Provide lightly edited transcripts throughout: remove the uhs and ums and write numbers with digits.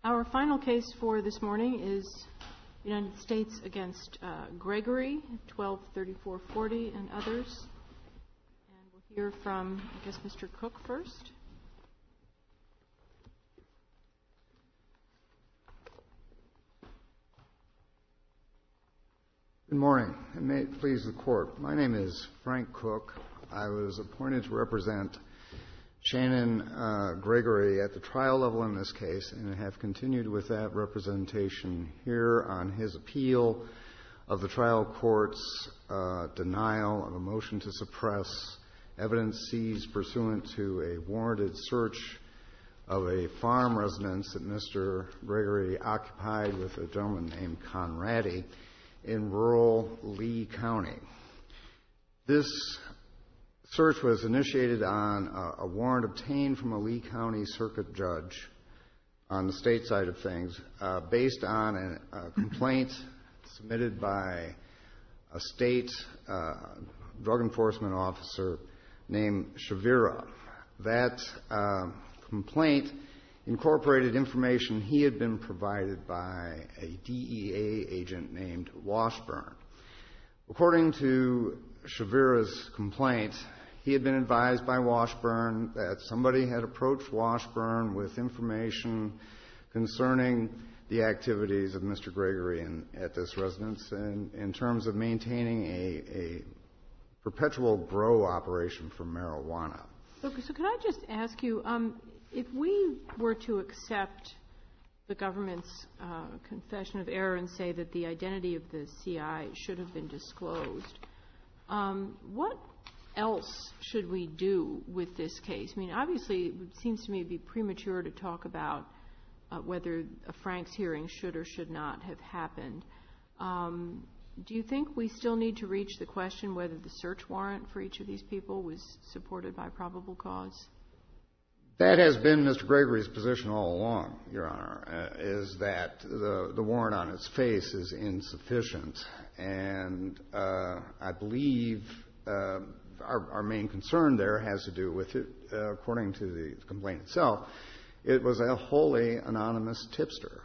Our final case for this morning is United States against Gregory, 123440 and others. And we'll hear from, I guess, Mr. Cook first. Good morning, and may it please the Court. My name is Frank Cook. I was appointed to represent Shannon Gregory at the trial level in this case, and have continued with that representation here on his appeal of the trial court's denial of a motion to suppress evidence seized pursuant to a warranted search of a farm residence that Mr. Gregory occupied with a gentleman named Conradi in rural Lee County. This search was initiated on a warrant obtained from a Lee County circuit judge on the state side of things based on a complaint submitted by a state drug enforcement officer named Shavira. That complaint incorporated information he had been provided by a DEA agent named Washburn. According to Shavira's complaint, he had been advised by Washburn that somebody had approached Washburn with information concerning the activities of Mr. Gregory at this residence in terms of maintaining a perpetual grow operation for marijuana. So can I just ask you, if we were to accept the government's confession of error and say that the identity of the CI should have been disclosed, what else should we do with this case? I mean, obviously, it seems to me to be premature to talk about whether a Franks hearing should or should not have happened. Do you think we still need to reach the question whether the search warrant for each of these people was supported by probable cause? That has been Mr. Gregory's position all along, Your Honor, is that the warrant on its face is insufficient. And I believe our main concern there has to do with it, according to the complaint itself, it was a wholly anonymous tipster.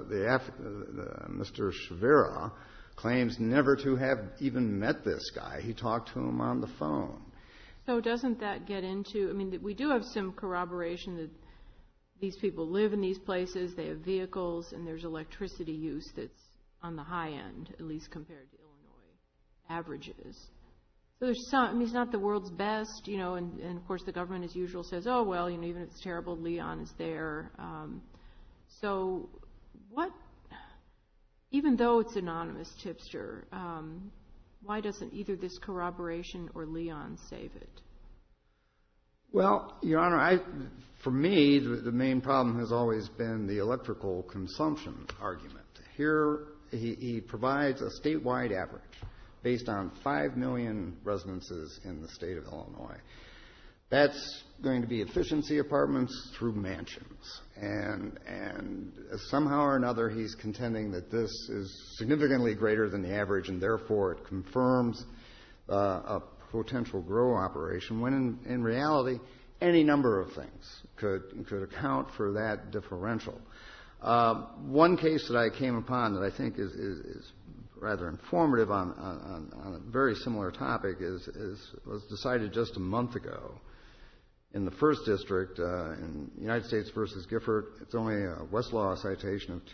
Mr. Shavira claims never to have even met this guy. He talked to him on the phone. So doesn't that get into, I mean, we do have some corroboration that these people live in these places, they have vehicles, and there's electricity use that's on the high end, at least compared to Illinois averages. So there's some, I mean, it's not the world's best, you know, and of course the government as usual says, oh, well, you know, even if it's terrible, Leon is there. So what, even though it's anonymous tipster, why doesn't either this corroboration or Leon save it? Well, Your Honor, for me, the main problem has always been the electrical consumption argument. Here, he provides a statewide average based on 5 million residences in the state of Illinois. That's going to be efficiency apartments through mansions. And somehow or another, he's contending that this is significantly greater than the average, and therefore it confirms a potential grow operation, when in reality, any number of things could account for that differential. One case that I came upon that I think is rather informative on a very similar topic was decided just a month ago in the First District in United States versus Gifford. It's only a Westlaw citation of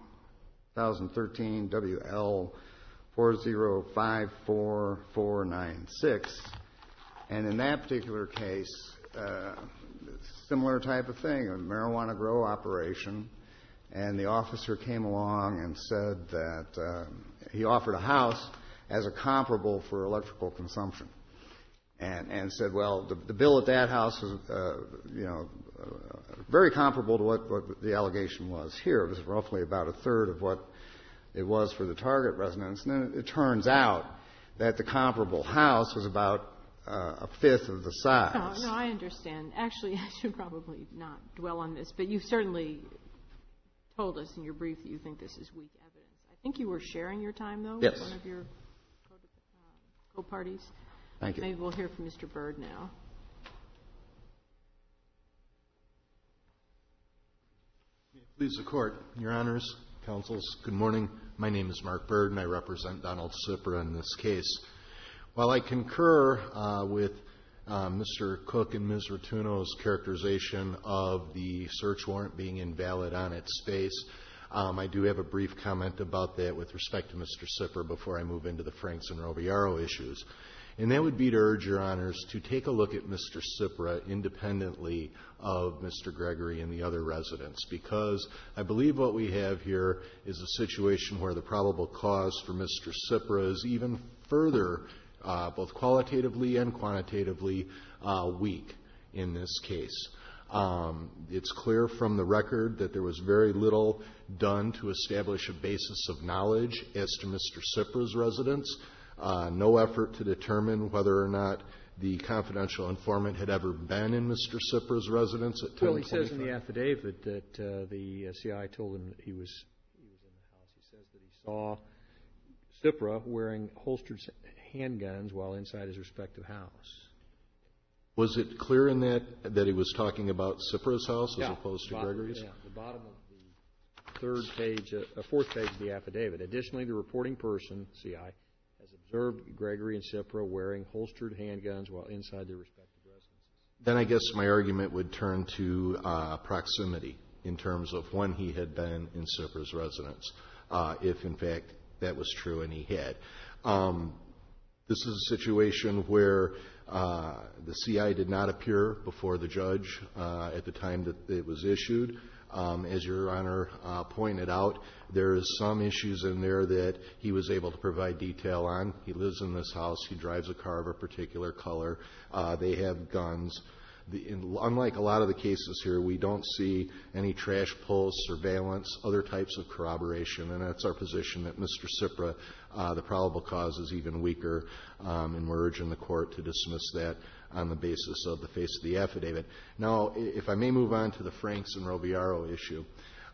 2013 WL 4054496, and in that particular case, similar type of thing, a marijuana grow operation, and the officer came along and said that he offered a house as a comparable for electrical consumption, and said, well, the bill at that house was, very comparable to what the allegation was here. It was roughly about a third of what it was for the target residence. And then it turns out that the comparable house was about a fifth of the size. No, I understand. Actually, I should probably not dwell on this, but you've certainly told us in your brief that you think this is weak evidence. I think you were sharing your time, though, yes, with one of your co-parties. Thank you. Maybe we'll hear from Mr. Byrd now. May it Please the court. Your honors, counsels, good morning. My name is Mark Bird, and I represent Donald Cipra in this case. While I concur with Mr. Cook and Ms. Rotuno's characterization of the search warrant being invalid on its face, I do have a brief comment about that with respect to Mr. Cipra before I move into the Franks and Roviaro issues. And that would be to urge your honors to take a look at Mr. Cipra independently of Mr. Gregory and the other residents, because I believe what we have here is a situation where the probable cause for Mr. Cipra is even further, both qualitatively and quantitatively, weak in this case. It's clear from the record that there was very little done to establish a basis of knowledge as to Mr. Cipra's residence. No effort to determine whether or not the confidential informant had ever been in Mr. Cipra's residence at 1025. Well, he says in the affidavit that the CI told him that he was in the house. He says that he saw Cipra wearing holstered handguns while inside his respective house. Was it clear in that he was talking about Cipra's house as opposed to Gregory's? Yeah, the bottom of the fourth page of the affidavit. Additionally, the reporting person, CI, has observed Gregory and Cipra wearing holstered handguns while inside their respective residences. Then I guess my argument would turn to proximity in terms of when he had been in Cipra's residence, if in fact that was true and he had. This is a situation where the CI did not appear before the judge at the time that it was issued. As Your Honor pointed out, there is some issues in there that he was able to provide detail on. He lives in this house. He drives a car of a particular color. They have guns. Unlike a lot of the cases here, we don't see any trash pulls, surveillance, other types of corroboration, and that's our position that Mr. Cipra, the probable cause is even weaker, and we're urging the court to dismiss that on the basis of the face of the affidavit. Now, if I may move on to the Franks and Roviaro issue.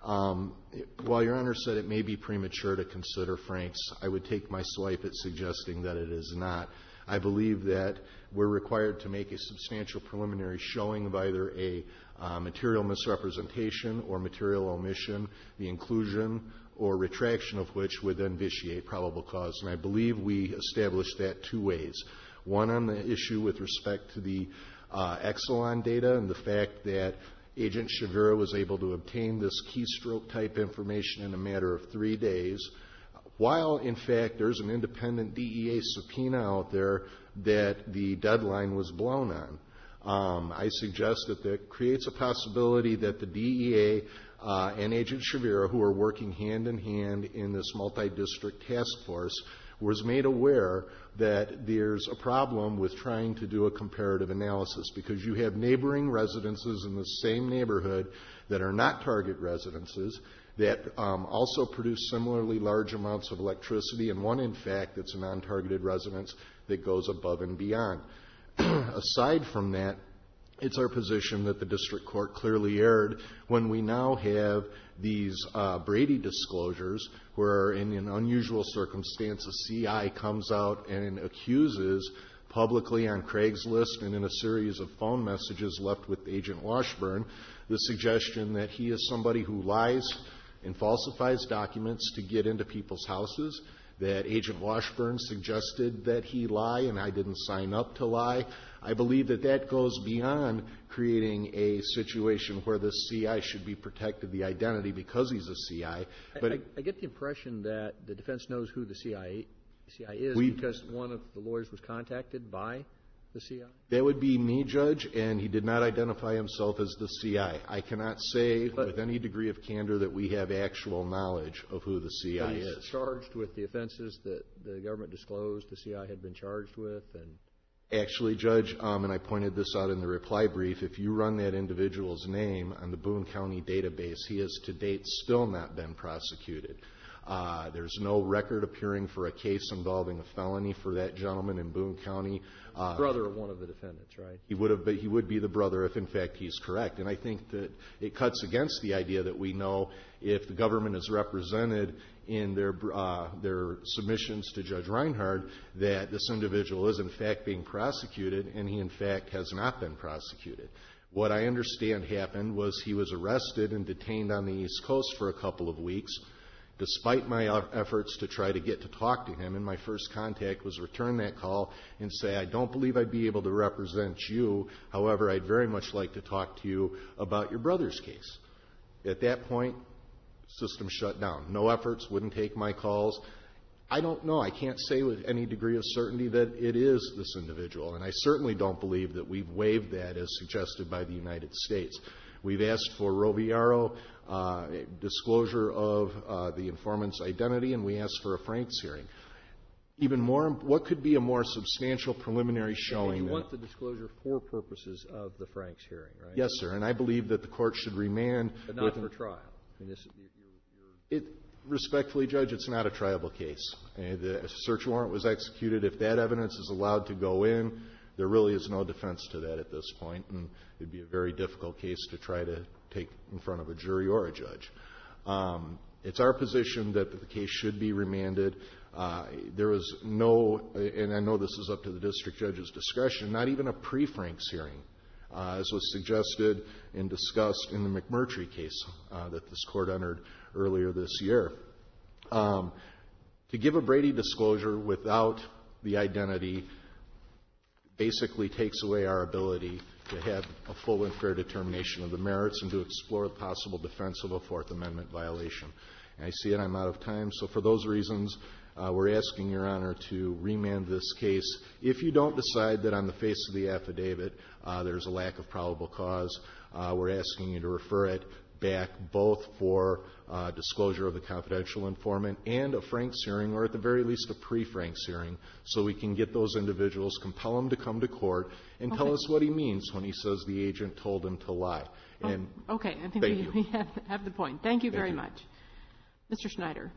While Your Honor said it may be premature to consider Franks, I would take my swipe at suggesting that it is not. I believe that we're required to make a substantial preliminary showing of either a material misrepresentation or material omission, the inclusion or retraction of which would then vitiate probable cause. And I believe we established that two ways. One on the issue with respect to the Exelon data and the fact that Agent Shavira was able to obtain this keystroke-type information in a matter of 3 days, while, in fact, there's an independent DEA subpoena out there that the deadline was blown on. I suggest that creates a possibility that the DEA and Agent Shavira, who are working hand-in-hand in this multi-district task force, was made aware that there's a problem with trying to do a comparative analysis because you have neighboring residences in the same neighborhood that are not target residences that also produce similarly large amounts of electricity, and one, in fact, that's a non-targeted residence that goes above and beyond. Aside from that, it's our position that the district court clearly erred when we now have these Brady disclosures where, in an unusual circumstance, a CI comes out and accuses publicly on Craigslist and in a series of phone messages left with Agent Washburn the suggestion that he is somebody who lies and falsifies documents to get into people's houses, that Agent Washburn suggested that he lie and I didn't sign up to lie. I believe that that goes beyond creating a situation where the CI should be protected the identity because he's a CI. But I get the impression that the defense knows who the CI is because one of the lawyers was contacted by the CI? That would be me, Judge, and he did not identify himself as the CI. I cannot say with any degree of candor that we have actual knowledge of who the CI is. He's charged with the offenses that the government disclosed the CI had been charged with? Actually, Judge, and I pointed this out in the reply brief, if you run that individual's name on the Boone County database, he has to date still not been prosecuted. There's no record appearing for a case involving a felony for that gentleman in Boone County. Brother of one of the defendants, right? He would be the brother if, in fact, he's correct. And I think that it cuts against the idea that we know if the government is represented in their submissions to Judge Reinhard that this individual is, in fact, being prosecuted, and he, in fact, has not been prosecuted. What I understand happened was he was arrested and detained on the East Coast for a couple of weeks. Despite my efforts to try to get to talk to him, and my first contact was return that call and say, I don't believe I'd be able to represent you. However, I'd very much like to talk to you about your brother's case. At that point, system shut down. No efforts, wouldn't take my calls. I don't know. I can't say with any degree of certainty that it is this individual, and I certainly don't believe that we've waived that as suggested by the United States. We've asked for Roviaro disclosure of the informant's identity, and we asked for a Franks hearing. Even more, what could be a more substantial preliminary showing? And you want the disclosure for purposes of the Franks hearing, right? Yes, sir, and I believe that the court should remand. But not for trial. I mean, Respectfully, Judge, it's not a triable case. The search warrant was executed. If that evidence is allowed to go in, there really is no defense to that at this point, and it would be a very difficult case to try to take in front of a jury or a judge. It's our position that the case should be remanded. There was no, and I know this is up to the district judge's discretion, not even a pre-Franks hearing, as was suggested and discussed in the McMurtry case that this court entered earlier this year. To give a Brady disclosure without the identity basically takes away our ability to have a full and fair determination of the merits and to explore the possible defense of a Fourth Amendment violation. And I see it, I'm out of time. So for those reasons, we're asking Your Honor to remand this case. If you don't decide that on the face of the affidavit there's a lack of probable cause, we're asking you to refer it back both for disclosure of the confidential informant and a Franks hearing, or at the very least a pre-Franks hearing, so we can get those individuals, compel them to come to court, and tell us what he means when he says the agent told him to lie. And okay, I think we have the point. Thank you very much. Mr. Schneider.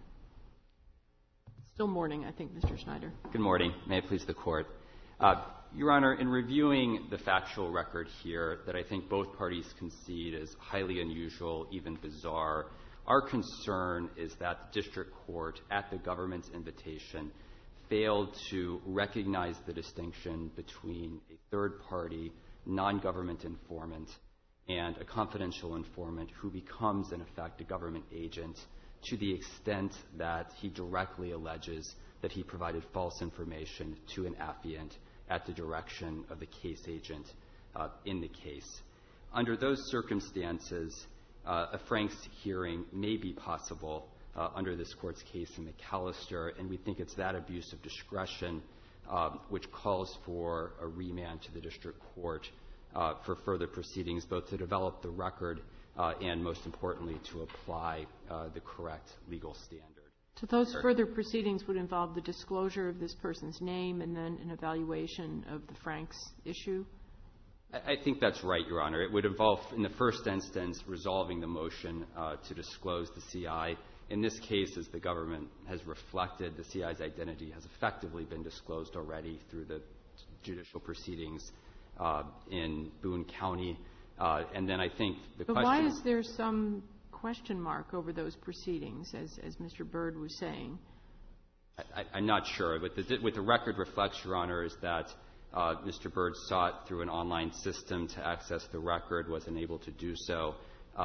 Still morning, I think, Mr. Schneider. Good morning. May it please the Court. Your Honor, in reviewing the factual record here that I think both parties concede is highly unusual, even bizarre, our concern is that the district court, at the government's invitation, failed to recognize the distinction between a third-party, non-government informant and a confidential informant who becomes, in effect, a government agent to the extent that he directly alleges that he provided false information to an affiant at the direction of the case agent in the case. Under those circumstances, a Franks hearing may be possible under this Court's case in McAllister, and we think it's that abuse of discretion which calls for a remand to the district court for further proceedings, both to develop the record and, most importantly, to apply the correct legal standard. So those further proceedings would involve the disclosure of this person's name and then an evaluation of the Franks issue? I think that's right, Your Honor. It would involve, in the first instance, resolving the motion to disclose the CI. In this case, as the government has reflected, the CI's identity has effectively been disclosed already through the judicial proceedings in Boone County. And then I think the question... But why is there some question mark over those proceedings, as Mr. Byrd was saying? I'm not sure. What the record reflects, Your Honor, is that Mr. Byrd sought through an online system to access the record, was unable to do so.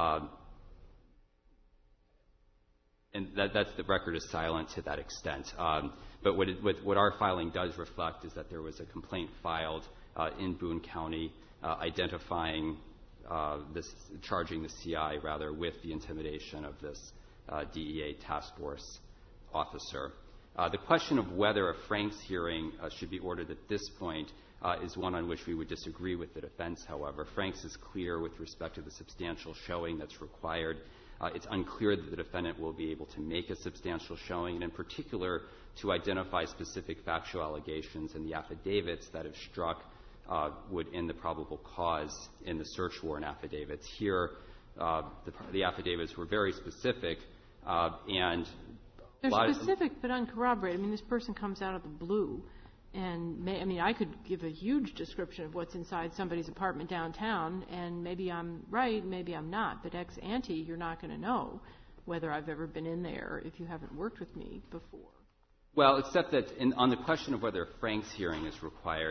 And that's the record is silent to that extent. But what our filing does reflect is that there was a complaint filed in Boone County identifying charging the CI, rather, with the intimidation of this DEA task force officer. The question of whether a Franks hearing should be ordered at this point is one on which we would disagree with the defense, however. Franks is clear with respect to the substantial showing that's required. It's unclear that the defendant will be able to make a substantial showing, and in particular to identify specific factual allegations in the affidavits that have struck would end the probable cause in the search warrant affidavits. Here, the affidavits were very specific, and they're specific but uncorroborated. I mean, this person comes out of the blue, and I could give a huge description of what's inside somebody's apartment downtown, and maybe I'm right, maybe I'm not. But ex ante, you're not going to know whether I've ever been in there if you haven't worked with me before. Well, except that on the question of whether a Franks hearing is required,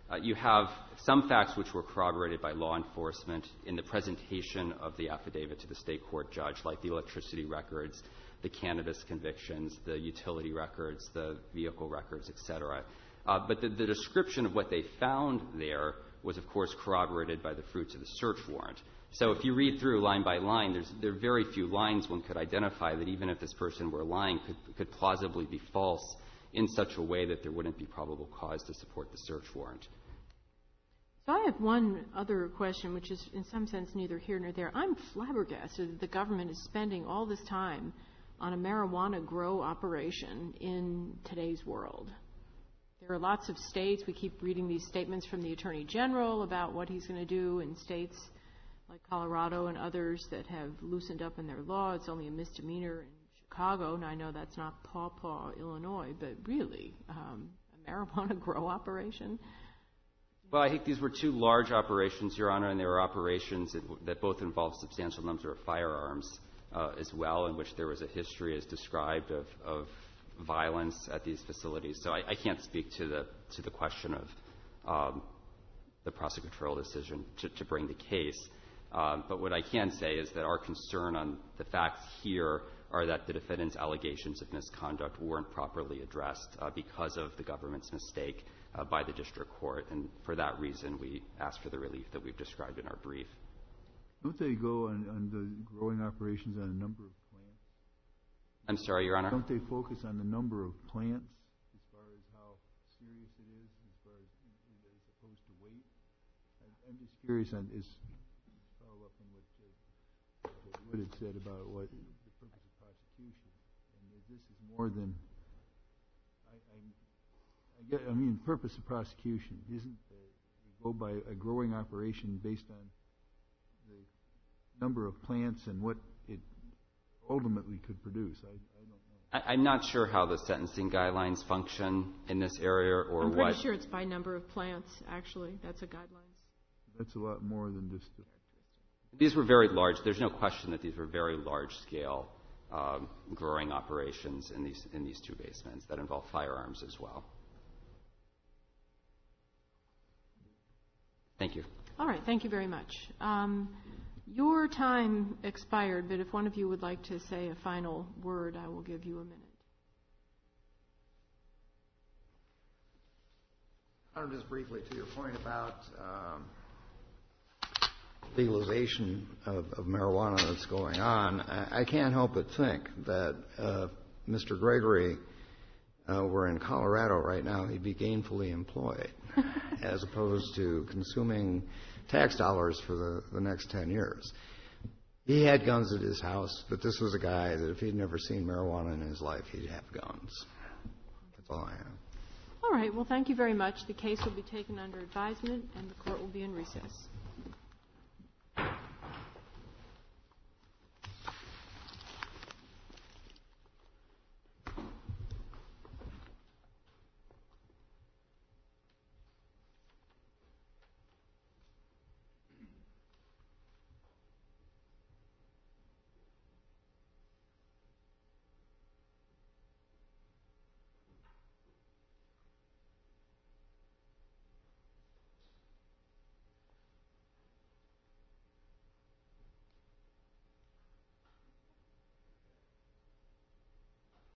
You have some facts which were corroborated by law enforcement in the presentation of the affidavit to the state court judge, like the electricity records, the cannabis convictions, the utility records, the vehicle records, et cetera. But the description of what they found there was, of course, corroborated by the fruits of the search warrant. So if you read through line by line, there are very few lines one could identify that even if this person were lying could plausibly be false in such a way that there wouldn't be probable cause to support the search warrant. So I have one other question, which is in some sense neither here nor there. I'm flabbergasted that the government is spending all this time on a marijuana grow operation in today's world. There are lots of states. We keep reading these statements from the Attorney General about what he's going to do in states like Colorado and others that have loosened up in their law. It's only a misdemeanor in Chicago, and I know that's not Paw Paw, Illinois, but really, a marijuana grow operation? Well, I think these were two large operations, Your Honor, and they were operations that both involved substantial numbers of firearms as well, in which there was a history as described of violence at these facilities. So I can't speak to the question of the prosecutorial decision to bring the case. But what I can say is that our concern on the facts here are that the defendant's allegations of misconduct weren't properly addressed because of the government's mistake by the district court. And for that reason, we ask for the relief that we've described in our brief. Don't they go on the growing operations on a number of plants? I'm sorry, Your Honor? Don't they focus on the number of plants as far as how serious it is, as far as opposed to weight? I'm just curious on this follow up on what Judge Wood had said about what the purpose of prosecution. And this is more than I mean, purpose of prosecution isn't you go by a growing operation based on the number of plants and what it ultimately could produce. I don't know. I'm not sure how the sentencing guidelines function in this area or I'm what. pretty sure it's by number of plants, actually. That's a guidelines. That's a lot more than just These were very large. There's no question that these were very large-scale growing operations in these two basements that involve firearms as well. Thank you. All right. Thank you very much. Your time expired, but if one of you would like to say a final word, I will give you a minute. Just briefly to your point about legalization of marijuana that's going on, I can't help but think that Mr. Gregory were in Colorado right now, he'd be gainfully employed as opposed to consuming tax dollars for the next 10 years. He had guns at his house, but this was a guy that if he'd never seen marijuana in his life, he'd have guns. That's all I have. All right. Well, thank you very much. The case will be taken under advisement, and the court will be in recess.